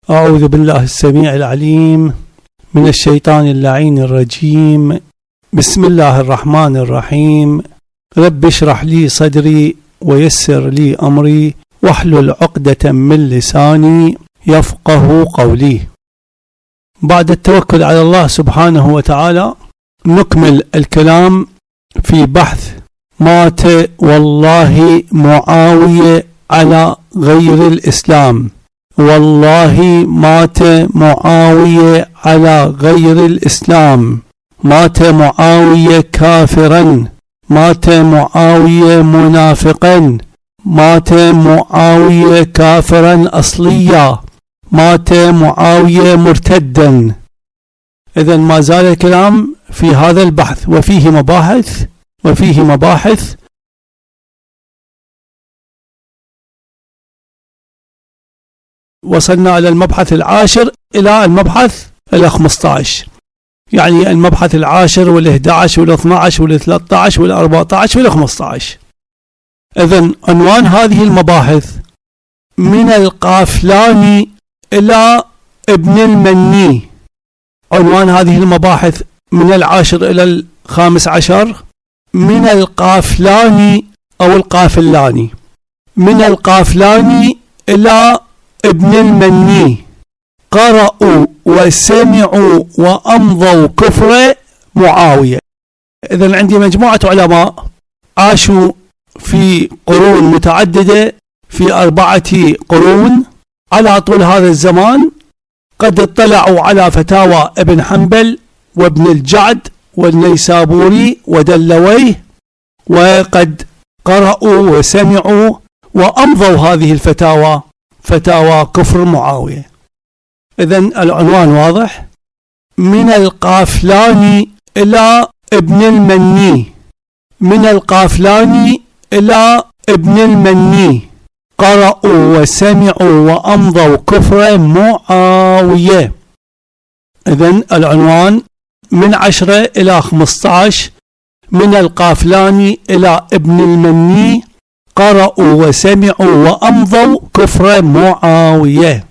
أعوذ بالله السميع العليم من الشيطان اللعين الرجيم. بسم الله الرحمن الرحيم. رب اشرح لي صدري ويسر لي أمري واحلل عقدة من لساني يفقه قولي. بعد التوكل على الله سبحانه وتعالى نكمل الكلام في بحث مات والله معاوية على غير الإسلام. والله مات معاوية على غير الإسلام، مات معاوية كافرا، مات معاوية منافقا، مات معاوية كافرا أصليا، مات معاوية مرتدا. إذن ما زال الكلام في هذا البحث وفيه مباحث وصلنا إلى المبحث العاشر إلى المبحث 15، يعني المبحث العاشر وال11 وال12 وال13 وال14 وال15. إذن عنوان هذه المباحث من القافلاني إلى ابن المني. عنوان هذه المباحث من العاشر إلى ال15 من القافلاني أو القافلاني، من القافلاني إلى ابن المني قرأوا وسمعوا وأمضوا كفر معاوية. إذن عندي مجموعة علماء عاشوا في قرون متعددة، في 4 قرون على طول هذا الزمان، قد اطلعوا على فتاوى ابن حنبل وابن الجعد والنيسابوري ودلويه، وقد قرأوا وسمعوا وأمضوا هذه الفتاوى، فتاوى كفر معاوية. إذن العنوان واضح، من القافلاني إلى ابن المني، من القافلاني إلى ابن المني قرأوا وسمعوا وأمضوا كفر معاوية. إذن العنوان من 10 إلى 15 من القافلاني إلى ابن المني قرأوا وسمعوا وأمضوا كفر معاوية.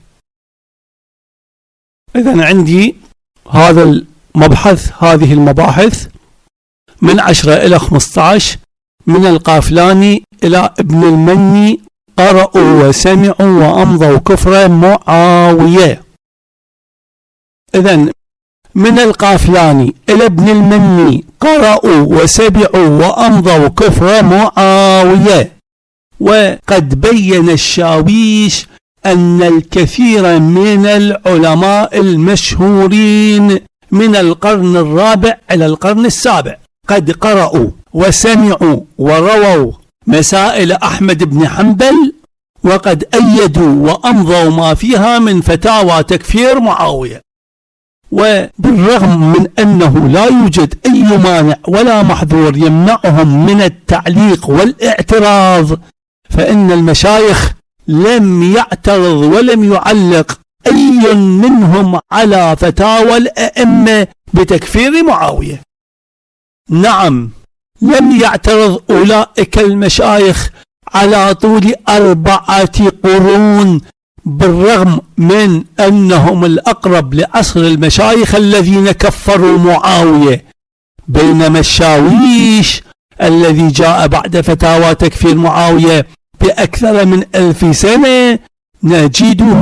إذن عندي هذا المبحث، هذه المباحث من 10 إلى 15 من القافلاني إلى ابن المني قرأوا وسمعوا وأمضوا كفر معاوية. إذن من القافلاني إلى ابن المني قرأوا وسمعوا وأمضوا كفر معاوية. وقد بين الشاويش أن الكثير من العلماء المشهورين من القرن الرابع إلى القرن السابع قد قرأوا وسمعوا ورووا مسائل أحمد بن حنبل، وقد أيدوا وأمضوا ما فيها من فتاوى تكفير معاوية. وبالرغم من أنه لا يوجد أي مانع ولا محظور يمنعهم من التعليق والاعتراض، فإن المشايخ لم يعترض ولم يعلق أي منهم على فتاوى الأئمة بتكفير معاوية. نعم، لم يعترض أولئك المشايخ على طول 4 قرون، بالرغم من أنهم الأقرب لعصر المشايخ الذين كفروا معاوية. بينما الشاويش الذي جاء بعد فتاوى تكفير معاوية بأكثر من 1000 سنة نجده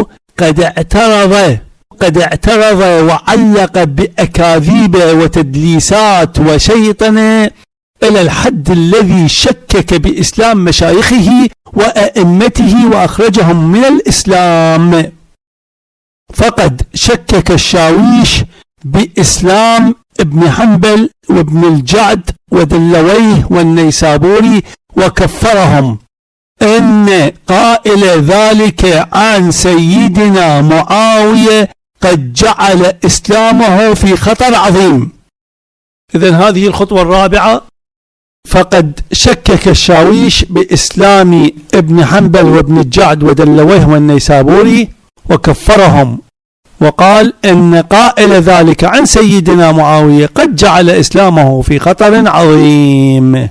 قد اعترض وعلق بأكاذيب وتدليسات وشيطنة إلى الحد الذي شكك بإسلام مشايخه وأئمته وأخرجهم من الإسلام. فقد شكك الشاويش بإسلام ابن حنبل وابن الجعد ودلويه والنيسابوري وكفرهم. إن قائل ذلك عن سيدنا معاوية قد جعل إسلامه في خطر عظيم. إذن هذه الخطوة الرابعة. فقد شكك الشاويش بإسلام ابن حنبل وابن الجعد ودلويه والنيسابوري وكفرهم، وقال إن قائل ذلك عن سيدنا معاوية قد جعل إسلامه في خطر عظيم.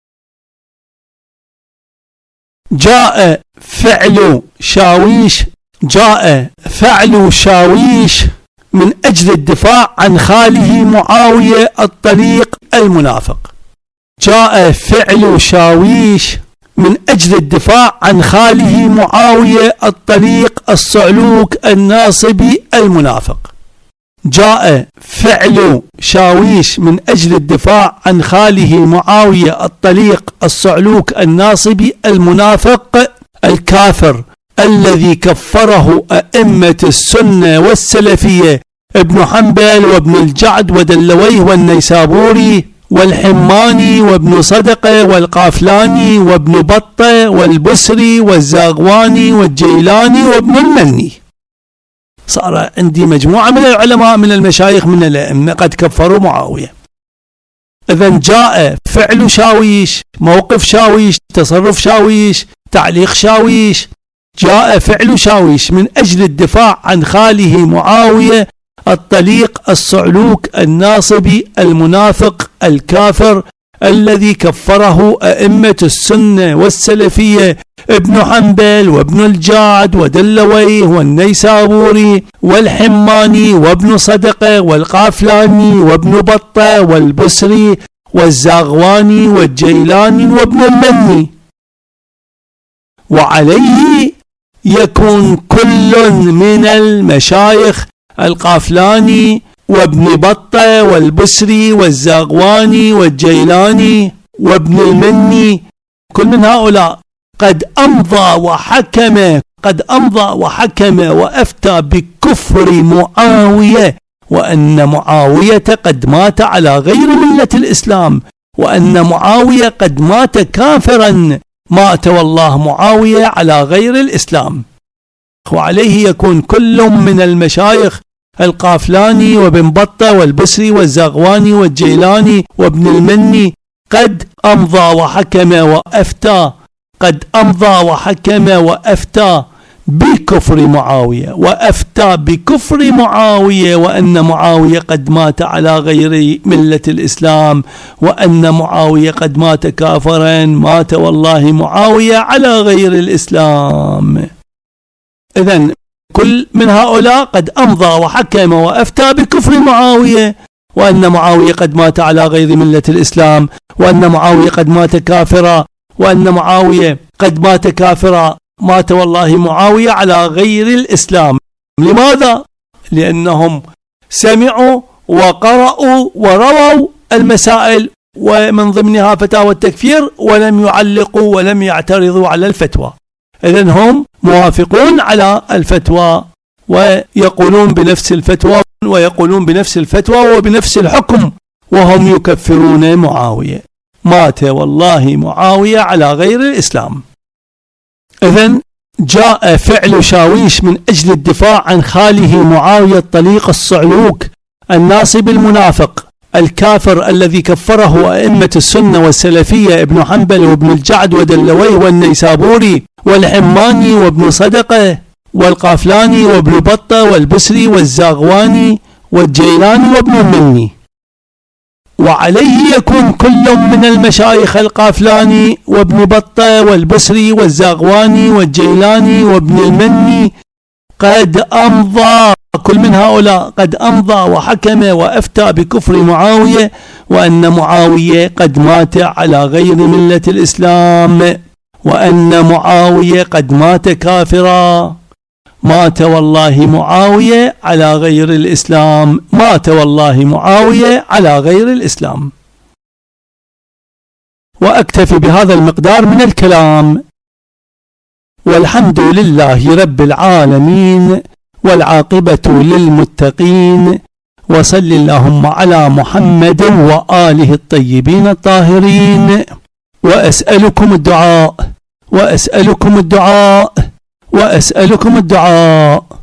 جاء فعل شاويش جاء فعل شاويش من أجل الدفاع عن خاله معاوية الطليق المنافق. جاء فعل شاويش من أجل الدفاع عن خاله معاوية الطليق الصعلوك الناصبي المنافق. جاء فعل شاويش من أجل الدفاع عن خاله معاوية الطليق الصعلوك الناصبي المنافق الكافر الذي كفره أئمة السنة والسلفية ابن حنبل وابن الجعد ودلويه والنيسابوري والحماني وابن صدقة والقافلاني وابن بطة والبسري والزاغواني والجيلاني وابن المني. صار عندي مجموعة من العلماء من المشايخ من الأئمة قد كفروا معاوية. إذن جاء فعل شاويش، موقف شاويش، تصرف شاويش، تعليق شاويش. جاء فعل شاويش من أجل الدفاع عن خاله معاوية الطليق الصعلوك الناصبي المنافق الكافر الذي كفره أئمة السنة والسلفية ابن حنبل وابن الجعد ودلويه والنيسابوري والحماني وابن صدقة والقافلاني وابن بطة والبسري والزاغواني والجيلاني وابن المني. وعليه يكون كل من المشايخ القافلاني وابن بطة والبسري والزاغواني والجيلاني وابن المني كل من هؤلاء قد أمضى وحكم وأفتى بكفر معاوية، وأن معاوية قد مات على غير ملة الإسلام، وأن معاوية قد مات كافرا، مات والله معاوية على غير الإسلام. وعليه يكون كل من المشايخ القافلاني وابن بطة والبسري والزاغواني والجيلاني وابن المني قد أمضى وحكم وأفتى بكفر معاوية، وأن معاوية قد مات على غير ملة الإسلام، وأن معاوية قد مات كافرا، مات والله معاوية على غير الإسلام. إذن كل من هؤلاء قد أمضى وحكم وأفتى بكفر معاوية، وأن معاوية قد مات على غير ملة الإسلام، وأن معاوية قد مات كافرا، وأن معاوية قد مات كافرا، مات والله معاوية على غير الإسلام. لماذا؟ لأنهم سمعوا وقرأوا ورووا المسائل ومن ضمنها فتاوى التكفير ولم يعلقوا ولم يعترضوا على الفتوى. إذن هم موافقون على الفتوى ويقولون بنفس الفتوى وبنفس الحكم، وهم يكفرون معاوية. مات والله معاوية على غير الإسلام. إذن جاء فعل شاويش من أجل الدفاع عن خاله معاوية الطليق الصعلوك الناصب المنافق الكافر الذي كفره أئمة السنة والسلفية ابن حنبل وابن الجعد ودلويه والنيسابوري والحماني وابن صدقة والقافلاني وابن بطة والبسري والزاغواني والجيلاني وابن المني. وعليه يكون كل من المشايخ القافلاني وابن بطة والبسري والزاغواني والجيلاني وابن المني قد أمضى، كل من هؤلاء قد أمضى وحكم وأفتى بكفر معاوية، وأن معاوية قد مات على غير ملة الإسلام، وأن معاوية قد مات كافرا، مات والله معاوية على غير الإسلام، مات والله معاوية على غير الإسلام. وأكتفي بهذا المقدار من الكلام، والحمد لله رب العالمين، والعاقبة للمتقين، وصل اللهم على محمد وآله الطيبين الطاهرين. وأسألكم الدعاء